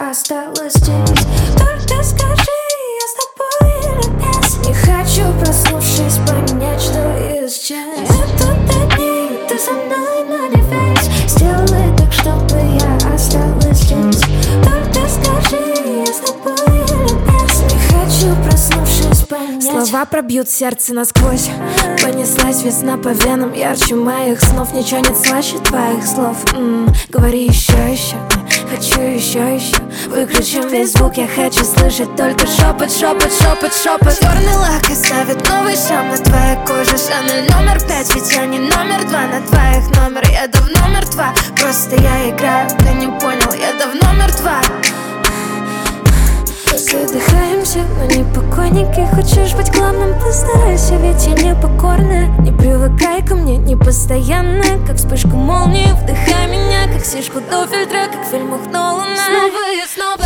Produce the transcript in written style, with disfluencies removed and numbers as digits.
осталась здесь. Только скажи, я с тобой или без. Не хочу, проснувшись, понять, что исчез. Это дни, ты со мной, но не весь. Сделай так, чтобы я осталась здесь. Только скажи, я с тобой или без. Не хочу, проснувшись, понять. Слова пробьют сердце насквозь. Понеслась весна по венам, ярче моих снов. Ничего нет слаще твоих слов. Говори еще. Хочу еще. Выключим весь звук, я хочу слышать только шепот. Черный лак оставит новый шрам на твоей коже. Шанель номер 5, ведь я не номер 2. На твоих номер, я давно мертва. Просто я играю, ты не понял, я давно мертва. Задыхаемся, но не покойники. Хочешь быть главным, постарайся, ведь я непокорная. Не привыкай ко мне, не постоянная. Как вспышка молнии, вдыхай меня. Как сишку до фильтра, как в фильмах Нолана. Снова и снова.